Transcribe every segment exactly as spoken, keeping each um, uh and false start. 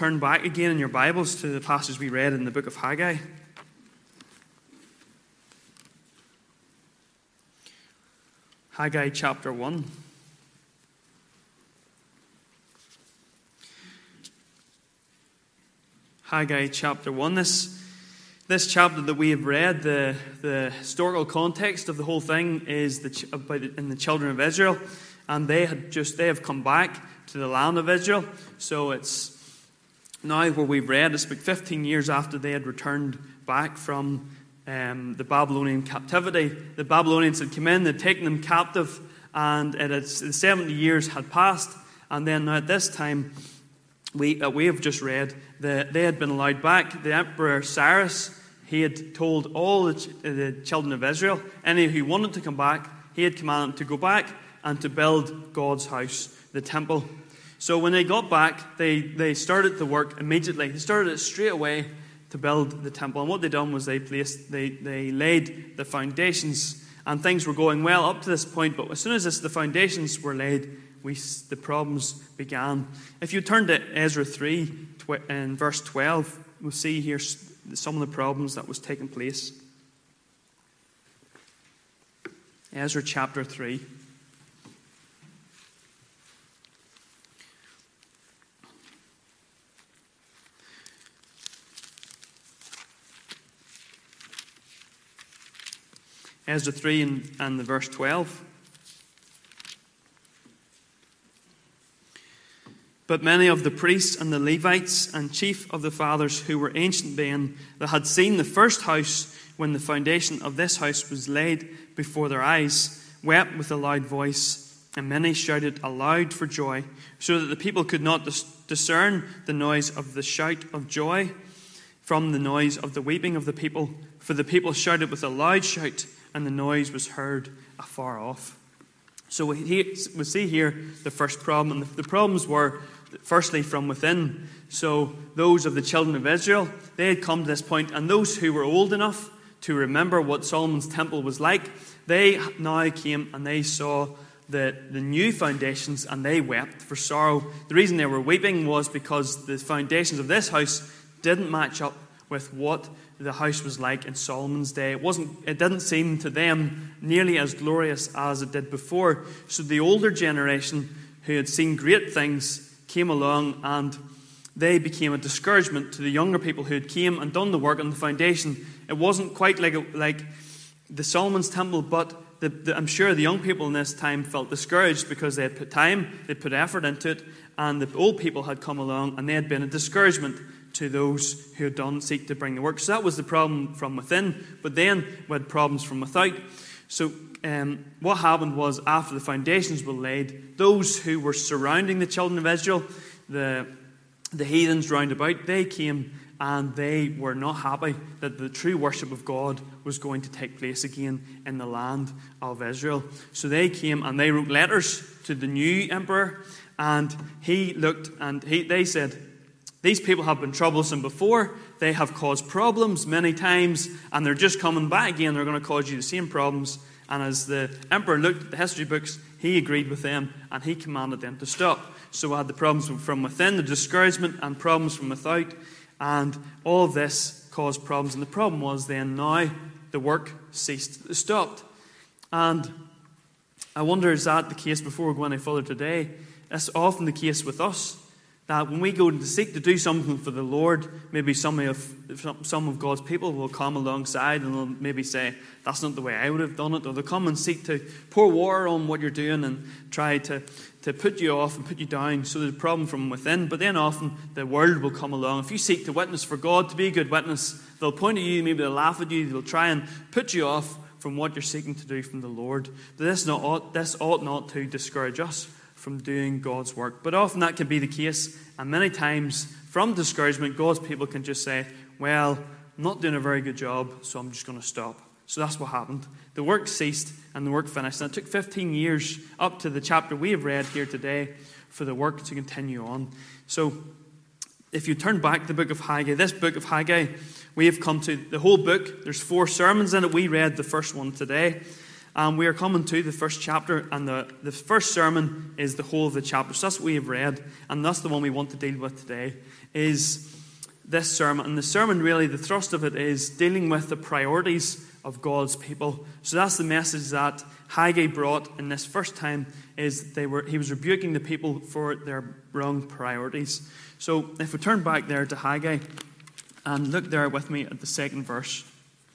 Turn back again in your Bibles to the passage we read in the book of Haggai. Haggai chapter one. Haggai chapter one. This, this chapter that we have read, the, the historical context of the whole thing is the, about in the children of Israel, and they had just they have come back to the land of Israel. So it's now where we've read, it's about fifteen years after they had returned back from um, the Babylonian captivity. The Babylonians had come in, they'd taken them captive, and it had, seventy years had passed. And then now at this time, we uh, we have just read that they had been allowed back. The Emperor Cyrus, he had told all the, ch- the children of Israel, any who wanted to come back, he had commanded them to go back and to build God's house, the temple. So when they got back, they, they started the work immediately. They started it straight away to build the temple. And what they done was they placed, they, they laid the foundations, and things were going well up to this point. But as soon as this, the foundations were laid, we the problems began. If you turn to Ezra three and verse twelve, we'll see here some of the problems that was taking place. Ezra chapter three. Ezra three and, and the verse twelve. But many of the priests and the Levites and chief of the fathers who were ancient men that had seen the first house when the foundation of this house was laid before their eyes wept with a loud voice, and many shouted aloud for joy, so that the people could not dis- discern the noise of the shout of joy from the noise of the weeping of the people. For the people shouted with a loud shout, and the noise was heard afar off. So we see here the first problem. And the problems were, firstly, from within. So those of the children of Israel, they had come to this point, and those who were old enough to remember what Solomon's temple was like, they now came and they saw the, the new foundations, and they wept for sorrow. The reason they were weeping was because the foundations of this house didn't match up with what the house was like in Solomon's day. It wasn't. It didn't seem to them nearly as glorious as it did before. So the older generation, who had seen great things, came along, and they became a discouragement to the younger people who had came and done the work on the foundation. It wasn't quite like a, like the Solomon's temple, but the, the, I'm sure the young people in this time felt discouraged because they had put time, they had put effort into it, and the old people had come along, and they had been a discouragement to those who had done seek to bring the work. So that was the problem from within. But then we had problems from without. So um, what happened was, after the foundations were laid, those who were surrounding the children of Israel, the, the heathens round about, they came and they were not happy that the true worship of God was going to take place again in the land of Israel. So they came and they wrote letters to the new emperor, and he looked and he, they said, these people have been troublesome before. They have caused problems many times, and they're just coming back again. They're going to cause you the same problems. And as the emperor looked at the history books, he agreed with them, and he commanded them to stop. So we had the problems from within, the discouragement, and problems from without. And all of this caused problems. And the problem was then now the work ceased, stopped. And I wonder, is that the case before we go any further today? That's often the case with us. That when we go to seek to do something for the Lord, maybe some of some of God's people will come alongside and they'll maybe say, that's not the way I would have done it. Or they'll come and seek to pour water on what you're doing and try to, to put you off and put you down. So there's a problem from within. But then often the world will come along. If you seek to witness for God, to be a good witness, they'll point at you, maybe they'll laugh at you, they'll try and put you off from what you're seeking to do from the Lord. This, not, this ought not to discourage us from doing God's work. But often that can be the case, and many times from discouragement, God's people can just say, well, I'm not doing a very good job, so I'm just going to stop. So that's what happened. The work ceased and the work finished. And it took fifteen years up to the chapter we have read here today for the work to continue on. So if you turn back to the book of Haggai, this book of Haggai, we have come to the whole book. There's four sermons in it. We read the first one today. And we are coming to the first chapter, and the, the first sermon is the whole of the chapter. So that's what we have read, and that's the one we want to deal with today, is this sermon. And the sermon, really, the thrust of it is dealing with the priorities of God's people. So that's the message that Haggai brought in this first time, is they were he was rebuking the people for their wrong priorities. So if we turn back there to Haggai and look there with me at the second verse.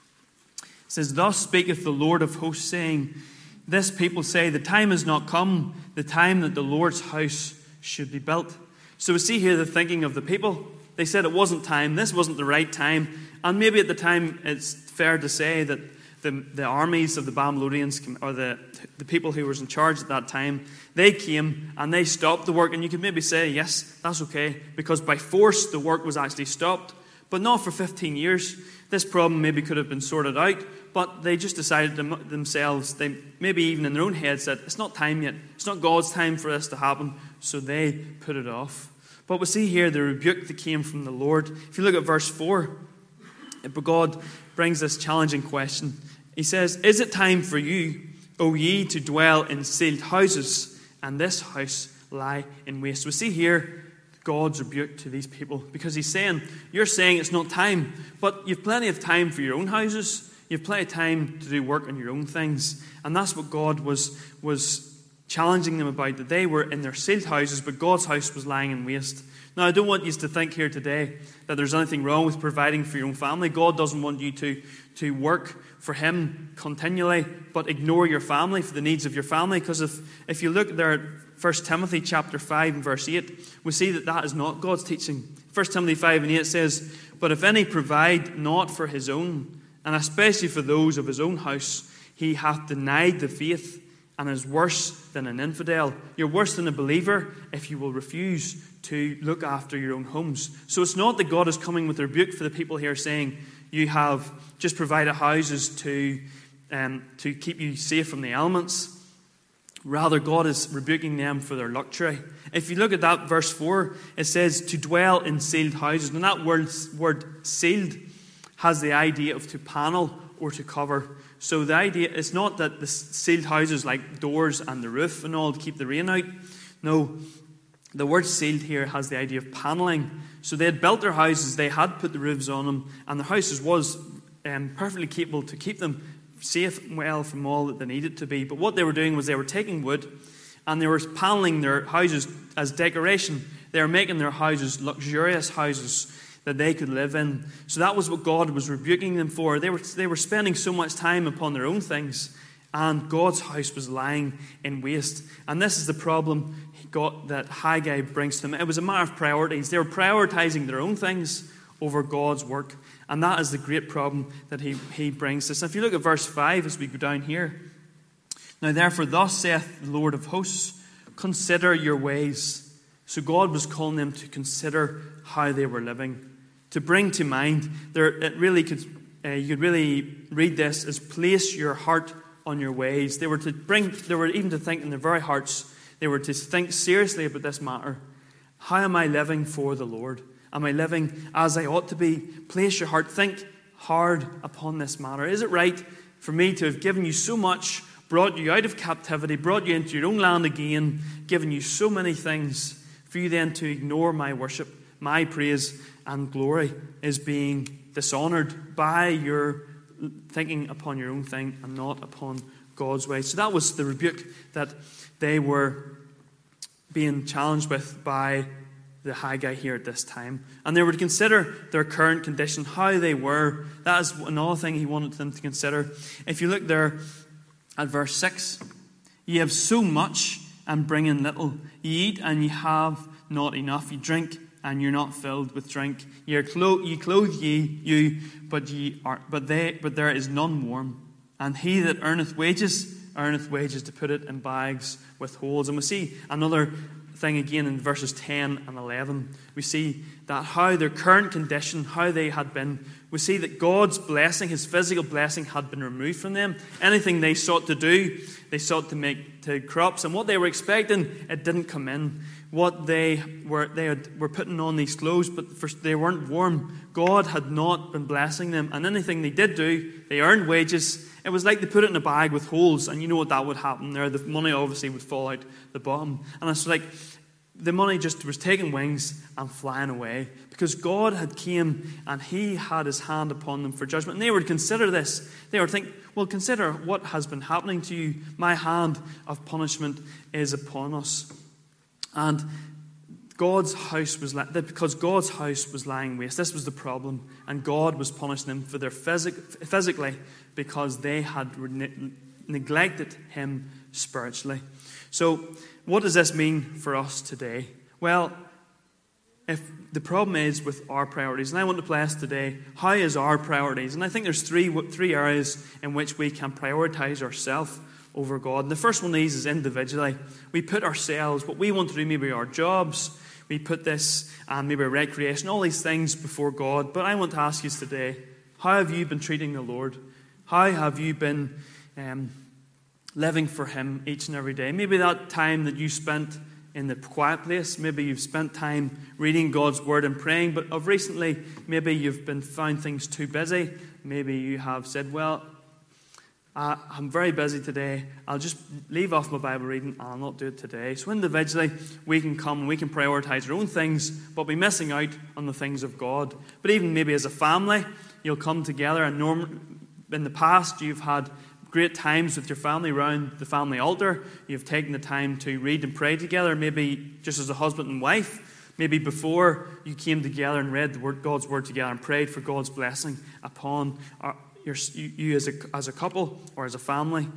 It says, "Thus speaketh the Lord of hosts, saying, This people say, the time is not come, the time that the Lord's house should be built." So we see here the thinking of the people. They said it wasn't time, this wasn't the right time. And maybe at the time it's fair to say that the, the armies of the Babylonians, or the, the people who were in charge at that time, they came and they stopped the work. And you could maybe say, yes, that's okay, because by force the work was actually stopped. But not for fifteen years. This problem maybe could have been sorted out, but they just decided themselves, they maybe even in their own head said, it's not time yet. It's not God's time for this to happen, so they put it off. But we see here the rebuke that came from the Lord. If you look at verse four, God brings this challenging question. He says, "Is it time for you, O ye, to dwell in sealed houses, and this house lie in waste?" We see here God's rebuke to these people, because he's saying, you're saying it's not time, but you've plenty of time for your own houses. You've plenty of time to do work on your own things. And that's what God was, was challenging them about, that they were in their sealed houses, but God's house was lying in waste. Now, I don't want you to think here today that there's anything wrong with providing for your own family. God doesn't want you to, to work for him continually, but ignore your family for the needs of your family. Because if, if you look there at First Timothy chapter five and verse eight, we see that that is not God's teaching. First Timothy five and eight says, "But if any provide not for his own, and especially for those of his own house, he hath denied the faith, and is worse than an infidel." You're worse than a believer if you will refuse to look after your own homes. So it's not that God is coming with a rebuke for the people here, saying you have just provided houses to, um, to keep you safe from the elements. Rather, God is rebuking them for their luxury. If you look at that verse four, it says to dwell in sealed houses. And that word, word sealed has the idea of to panel or to cover. So the idea is not that the sealed houses like doors and the roof and all to keep the rain out. No, the word sealed here has the idea of paneling. So they had built their houses, they had put the roofs on them, and their houses was um, perfectly capable to keep them safe and well from all that they needed to be. But what they were doing was they were taking wood and they were paneling their houses as decoration. They were making their houses luxurious houses that they could live in. So that was what God was rebuking them for. They were, they were spending so much time upon their own things, and God's house was lying in waste. And this is the problem God, that Haggai brings to them. It was a matter of priorities. They were prioritizing their own things over God's work. And that is the great problem that he, he brings us. And if you look at verse five as we go down here. "Now therefore thus saith the Lord of hosts, consider your ways." So God was calling them to consider how they were living. To bring to mind, there, it really could, uh, you could really read this as place your heart on your ways. They were to bring, they were even to think in their very hearts, they were to think seriously about this matter. How am I living for the Lord? Am I living as I ought to be? Place your heart. Think hard upon this matter. Is it right for me to have given you so much, brought you out of captivity, brought you into your own land again, given you so many things, for you then to ignore my worship, my praise and glory is being dishonoured by your thinking upon your own thing and not upon God's way? So that was the rebuke that they were being challenged with by the Haggai here at this time. And they were to consider their current condition, how they were. That is another thing he wanted them to consider. If you look there at verse six, "Ye have so much and bring in little. Ye eat and ye have not enough. Ye drink and you're not filled with drink. Ye are clo- ye clothe ye, you, but ye are, but they, but there is none warm. And he that earneth wages, earneth wages to put it in bags with holes." And we see another thing again in verses ten and eleven. We see that how their current condition, how they had been, we see that God's blessing, his physical blessing, had been removed from them. Anything they sought to do, they sought to make to crops, and what they were expecting, it didn't come in. What they were they had, were putting on these clothes, but for, they weren't warm. God had not been blessing them, and anything they did do, they earned wages. It was like they put it in a bag with holes, and you know what that would happen there. The money obviously would fall out the bottom, and it's like the money just was taking wings and flying away, because God had came and he had his hand upon them for judgment. And they would consider this. They would think, well, consider what has been happening to you. My hand of punishment is upon us. And God's house was, because God's house was lying waste. This was the problem. And God was punishing them for their physic, physically because they had ne- neglected him spiritually. So, what does this mean for us today? Well, if the problem is with our priorities, and I want to play us today, how is our priorities? And I think there's three three areas in which we can prioritize ourselves over God. And the first one of these is individually. We put ourselves, what we want to do, maybe our jobs, we put this, and maybe recreation, all these things before God. But I want to ask you today, how have you been treating the Lord? How have you been um, living for him each and every day? Maybe that time that you spent in the quiet place, maybe you've spent time reading God's word and praying, but of recently, maybe you've been found things too busy. Maybe you have said, well, uh, I'm very busy today. I'll just leave off my Bible reading and I'll not do it today. So individually, we can come and we can prioritize our own things, but be missing out on the things of God. But even maybe as a family, you'll come together, and norm- in the past, you've had great times with your family around the family altar. You've taken the time to read and pray together, maybe just as a husband and wife. Maybe before you came together and read the word, God's word together and prayed for God's blessing upon our, your, you as a, as a couple or as a family.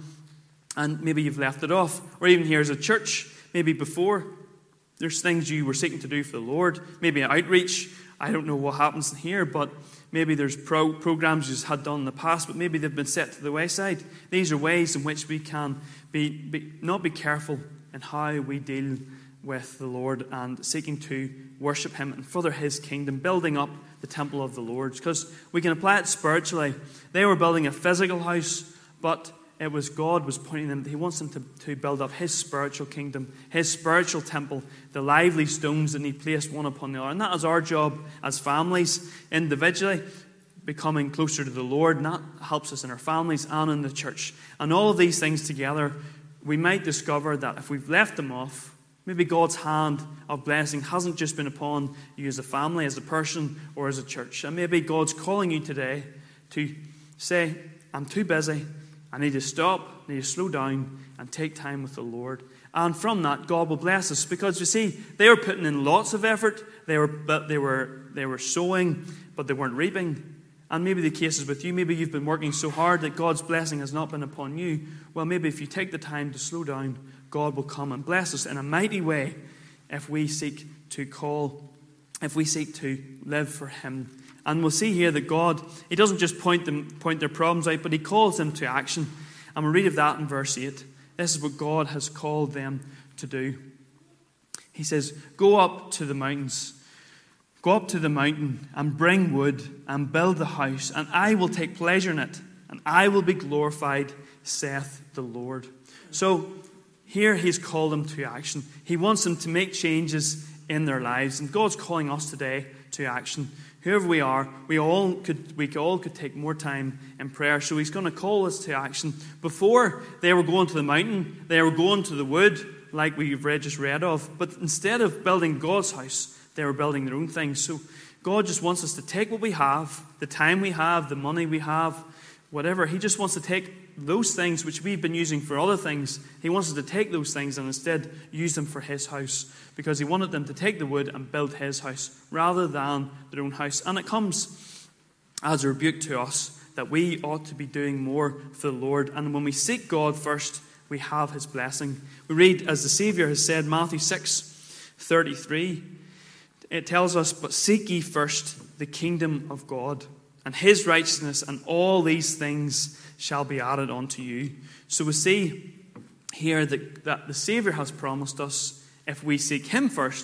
And maybe you've left it off. Or even here as a church, maybe before, there's things you were seeking to do for the Lord. Maybe an outreach. I don't know what happens in here, but maybe there's pro- programs you had done in the past, but maybe they've been set to the wayside. These are ways in which we can be, be not be careful in how we deal with the Lord and seeking to worship him and further his kingdom, building up the temple of the Lord. Because we can apply it spiritually. They were building a physical house, but it was God was pointing them, he wants them to, to build up his spiritual kingdom, his spiritual temple, the lively stones that he placed one upon the other. And that is our job as families, individually, becoming closer to the Lord. And that helps us in our families and in the church. And all of these things together, we might discover that if we've left them off, maybe God's hand of blessing hasn't just been upon you as a family, as a person, or as a church. And maybe God's calling you today to say, I'm too busy. I need to stop, I need to slow down and take time with the Lord. And from that, God will bless us. Because you see, they were putting in lots of effort. They were, but they were, they were sowing, but they weren't reaping. And maybe the case is with you. Maybe you've been working so hard that God's blessing has not been upon you. Well, maybe if you take the time to slow down, God will come and bless us in a mighty way if we seek to call, if we seek to live for him. And we'll see here that God, he doesn't just point them, point their problems out, but he calls them to action. And we'll read of that in verse eight. This is what God has called them to do. He says, go up to the mountains, go up to the mountain and bring wood and build the house, and I will take pleasure in it, and I will be glorified, saith the Lord. So here he's called them to action. He wants them to make changes in their lives. And God's calling us today to action. Whoever we are, we all could we all could take more time in prayer. So he's going to call us to action. Before they were going to the mountain, they were going to the wood, like we've read, just read of. But instead of building God's house, they were building their own things. So God just wants us to take what we have, the time we have, the money we have, whatever. He just wants to take those things which we've been using for other things. He wants us to take those things and instead use them for his house, because he wanted them to take the wood and build his house rather than their own house. And it comes as a rebuke to us that we ought to be doing more for the Lord. And when we seek God first, we have his blessing. We read, as the Savior has said, Matthew six thirty-three, it tells us, but seek ye first the kingdom of God and his righteousness, and all these things shall be added unto you. So we see here that, that the Savior has promised us, if we seek him first,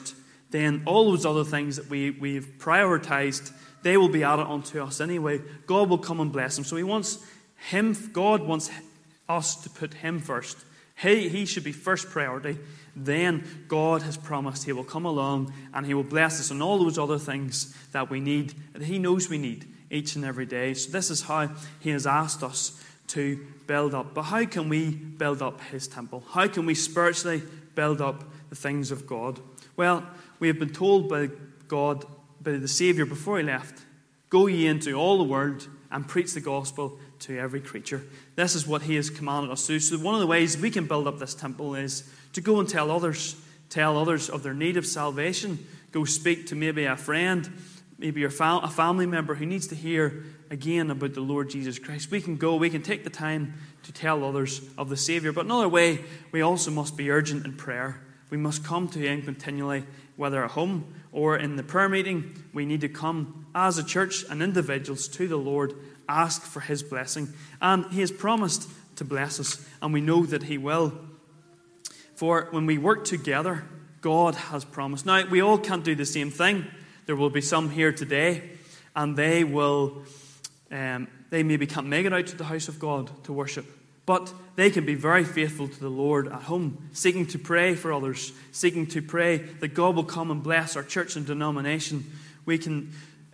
then all those other things that we, we've prioritized, they will be added unto us anyway. God will come and bless them. So he wants him, God wants us to put him first. He, he should be first priority. Then God has promised he will come along and he will bless us on all those other things that we need, that he knows we need each and every day. So this is how he has asked us to build up. But how can we build up his temple? How can we spiritually build up the things of God? Well, we have been told by God, by the Savior before he left, go ye into all the world and preach the gospel to every creature. This is what he has commanded us to do. So one of the ways we can build up this temple is to go and tell others, tell others of their need of salvation. Go speak to maybe a friend, maybe your fam- a family member who needs to hear again about the Lord Jesus Christ. We can go, we can take the time to tell others of the Savior. But another way, we also must be urgent in prayer. We must come to him continually, whether at home or in the prayer meeting. We need to come as a church and individuals to the Lord, ask for his blessing. And he has promised to bless us, and we know that he will. For when we work together, God has promised. Now, we all can't do the same thing. There will be some here today, and they will, um, they maybe can't make it out to the house of God to worship. But they can be very faithful to the Lord at home, seeking to pray for others, seeking to pray that God will come and bless our church and denomination. We can,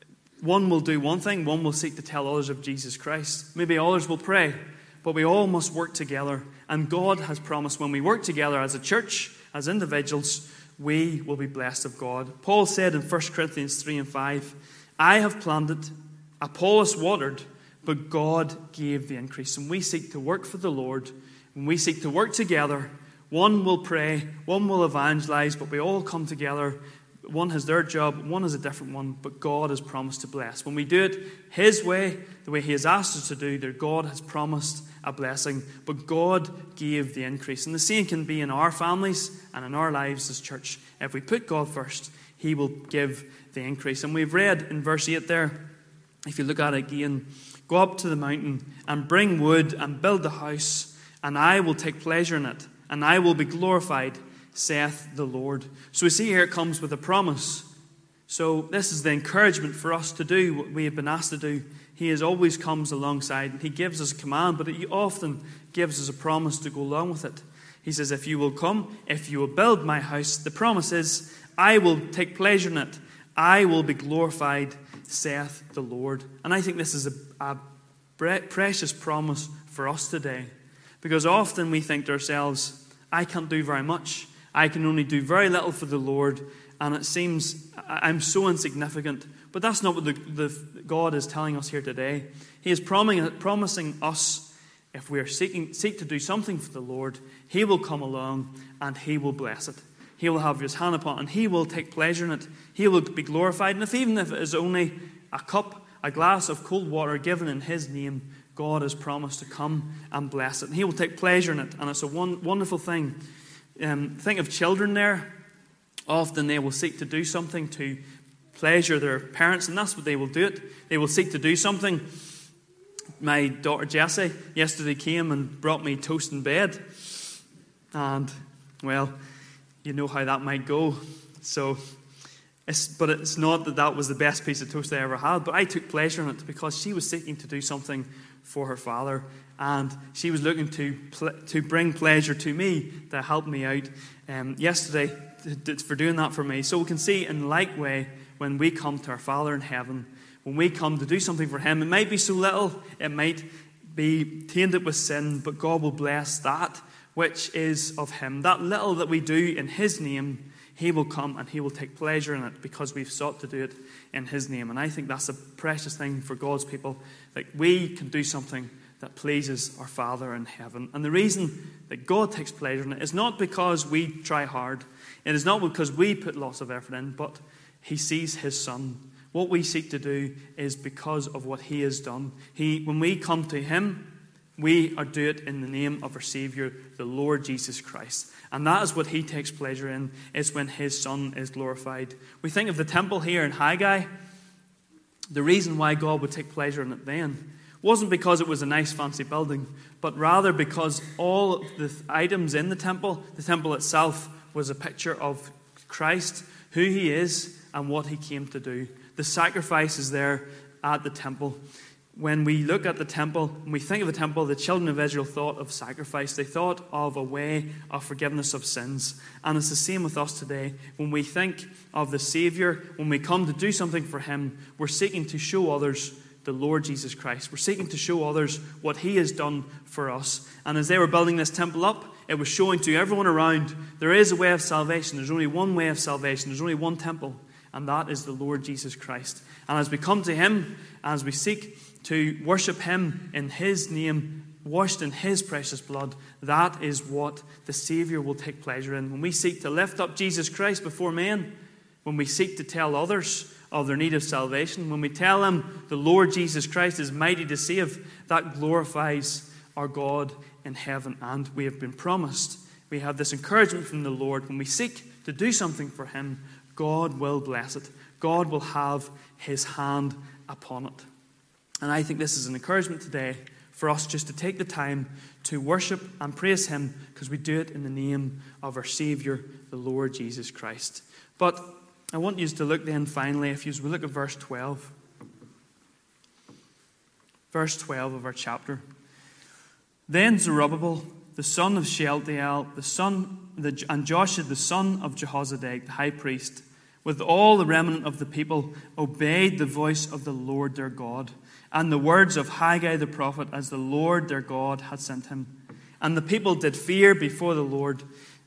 one will do one thing, one will seek to tell others of Jesus Christ. Maybe others will pray, but we all must work together. And God has promised when we work together as a church, as individuals, we will be blessed of God. Paul said in First Corinthians three and five, I have planted, Apollos watered, but God gave the increase. And we seek to work for the Lord. When we seek to work together, one will pray, one will evangelize, but we all come together. One has their job, one has a different one, but God has promised to bless. When we do it his way, the way he has asked us to do, that God has promised a blessing, but God gave the increase. And the same can be in our families and in our lives as church. If we put God first, he will give the increase. And we've read in verse eight there, if you look at it again, go up to the mountain and bring wood and build the house, and I will take pleasure in it, and I will be glorified, saith the Lord. So we see here it comes with a promise. So this is the encouragement for us to do what we have been asked to do. He has always comes alongside. He gives us a command, but he often gives us a promise to go along with it. He says, if you will come, if you will build my house, the promise is, I will take pleasure in it. I will be glorified, saith the Lord. And I think this is a, a precious promise for us today. Because often we think to ourselves, I can't do very much. I can only do very little for the Lord. And it seems I'm so insignificant. But that's not what the, the God is telling us here today. He is promising, promising us, if we are seeking seek to do something for the Lord, he will come along and he will bless it. He will have his hand upon it, and he will take pleasure in it. He will be glorified. And if even if it is only a cup, a glass of cold water given in his name, God has promised to come and bless it. And he will take pleasure in it. And it's a one, wonderful thing. Um, think of children there. Often they will seek to do something to pleasure their parents, and that's what they will do it. They will seek to do something. My daughter Jessie yesterday came and brought me toast in bed. And, well, you know how that might go. So, it's, but it's not that that was the best piece of toast I ever had, but I took pleasure in it because she was seeking to do something for her father, and she was looking to pl- to bring pleasure to me, to help me out um, yesterday for doing that for me. So we can see in like way, when we come to our Father in heaven, when we come to do something for him, it might be so little, it might be tainted with sin, but God will bless that which is of him. That little that we do in his name, he will come and he will take pleasure in it because we've sought to do it in his name. And I think that's a precious thing for God's people, that we can do something that pleases our Father in heaven. And the reason that God takes pleasure in it is not because we try hard. It is not because we put lots of effort in, but he sees his Son. What we seek to do is because of what he has done. He, when we come to him, we are do it in the name of our Savior, the Lord Jesus Christ. And that is what he takes pleasure in, is when his Son is glorified. We think of the temple here in Haggai. The reason why God would take pleasure in it then wasn't because it was a nice fancy building, but rather because all of the items in the temple, the temple itself was a picture of Christ, who he is and what he came to do. The sacrifice is there at the temple. When we look at the temple, when we think of the temple, the children of Israel thought of sacrifice. They thought of a way of forgiveness of sins. And it's the same with us today. When we think of the Savior, when we come to do something for him, we're seeking to show others the Lord Jesus Christ. We're seeking to show others what he has done for us. And as they were building this temple up, it was showing to everyone around, there is a way of salvation. There's only one way of salvation. There's only one temple, and that is the Lord Jesus Christ. And as we come to him, as we seek to worship him in his name, washed in his precious blood, that is what the Savior will take pleasure in. When we seek to lift up Jesus Christ before men, when we seek to tell others of their need of salvation, when we tell them the Lord Jesus Christ is mighty to save, that glorifies our God in heaven. And we have been promised, we have this encouragement from the Lord, when we seek to do something for him, God will bless it. God will have his hand upon it. And I think this is an encouragement today for us just to take the time to worship and praise him, because we do it in the name of our Savior, the Lord Jesus Christ. But I want you to look then finally, if you look at verse twelve. Verse twelve of our chapter. Then Zerubbabel, the son of Shealtiel, the son, the, and Joshua, the son of Jehozadak, the high priest, with all the remnant of the people, obeyed the voice of the Lord their God, and the words of Haggai the prophet, as the Lord their God had sent him. And the people did fear before the Lord.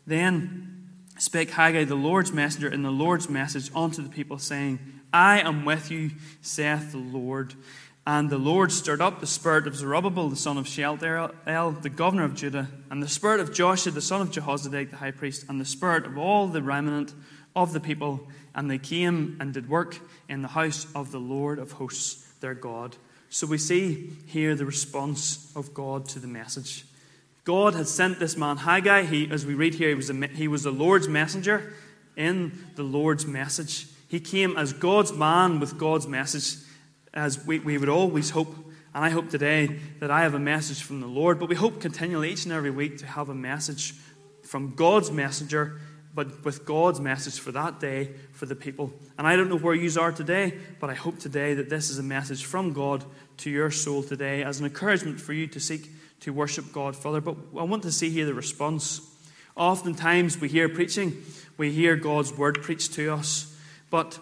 Then spake Haggai the Lord's messenger in the Lord's message unto the people, saying, I am with you, saith the Lord. And the Lord stirred up the spirit of Zerubbabel, the son of Shealtiel, the governor of Judah, and the spirit of Joshua, the son of Jehozadak, the high priest, and the spirit of all the remnant of the people. And they came and did work in the house of the Lord of hosts, their God. So we see here the response of God to the message. God had sent this man Haggai. He, as we read here, he was, a, he was the Lord's messenger in the Lord's message. He came as God's man with God's message, as we, we would always hope. And I hope today that I have a message from the Lord. But we hope continually, each and every week, to have a message from God's messenger, but with God's message for that day, for the people. And I don't know where you are today, but I hope today that this is a message from God to your soul today, as an encouragement for you to seek to worship God further. But I want to see here the response. Oftentimes we hear preaching, we hear God's word preached to us, but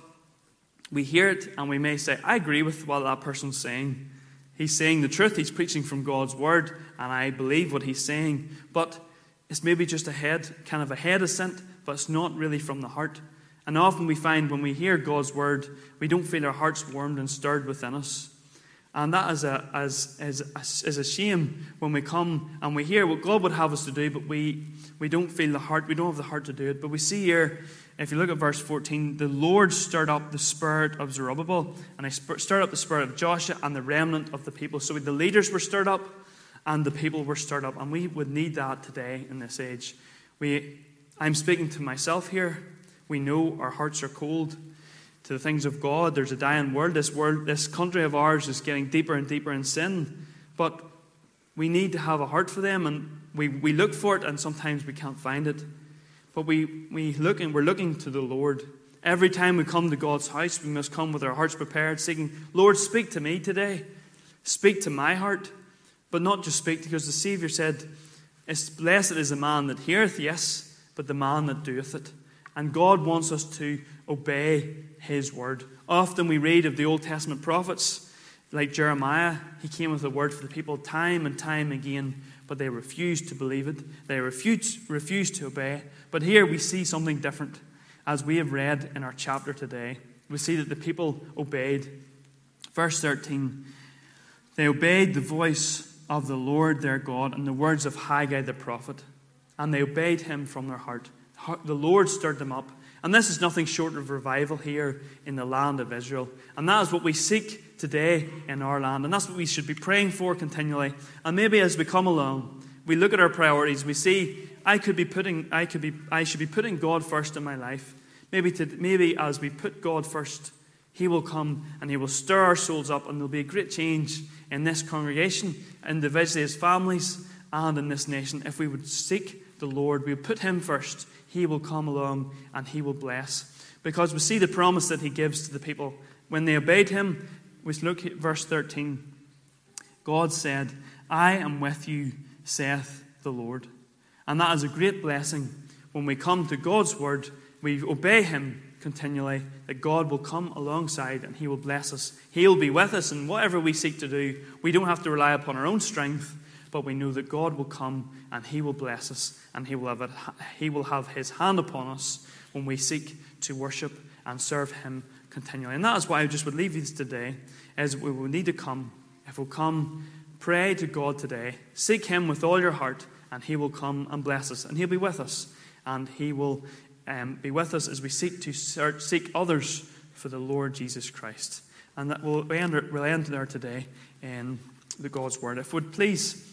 we hear it and we may say, I agree with what that person's saying. He's saying the truth, he's preaching from God's word, and I believe what he's saying. But it's maybe just a head, kind of a head assent, but it's not really from the heart. And often we find when we hear God's word, we don't feel our hearts warmed and stirred within us. And that is a, as, is, is a shame when we come and we hear what God would have us to do, but we, we don't feel the heart, we don't have the heart to do it. But we see here, if you look at verse fourteen, the Lord stirred up the spirit of Zerubbabel, and he stirred up the spirit of Joshua and the remnant of the people. So the leaders were stirred up, and the people were stirred up. And we would need that today in this age. We, I'm speaking to myself here. We know our hearts are cold to the things of God. There's a dying world. This world, this country of ours is getting deeper and deeper in sin. But we need to have a heart for them, and we, we look for it, and sometimes we can't find it. But we, we look and we're looking to the Lord. Every time we come to God's house, we must come with our hearts prepared, seeking, Lord, speak to me today. Speak to my heart. But not just speak, because the Savior said, it's blessed is the man that heareth, yes, but the man that doeth it. And God wants us to obey his word. Often we read of the Old Testament prophets, like Jeremiah. He came with a word for the people time and time again, but they refused to believe it. They refused, refused to obey. But here we see something different. As we have read in our chapter today, we see that the people obeyed. Verse thirteen, they obeyed the voice of the Lord their God and the words of Haggai the prophet, and they obeyed him from their heart. The Lord stirred them up. And this is nothing short of revival here in the land of Israel. And that is what we seek today in our land. And that's what we should be praying for continually. And maybe as we come along, we look at our priorities, we see, I could be putting, I could be, I should be putting God first in my life. Maybe, to, maybe as we put God first, he will come and he will stir our souls up, and there'll be a great change in this congregation, individually as families, and in this nation. If we would seek the Lord, we would put him first, he will come along and he will bless. because we see the promise that he gives to the people. When they obeyed him, we look at verse thirteen. God said, I am with you, saith the Lord. And that is a great blessing. When we come to God's word, we obey him continually, that God will come alongside and he will bless us. He'll be with us in whatever we seek to do. We don't have to rely upon our own strength, but we know that God will come and he will bless us, and he will have, it, he will have his hand upon us when we seek to worship and serve him continually. And that is why I just would leave you today, is we will need to come. If we'll come, pray to God today, seek him with all your heart, and he will come and bless us, and he'll be with us, and he will um, be with us as we seek to search, seek others for the Lord Jesus Christ. And that will end, we'll end there today in the God's word. If would please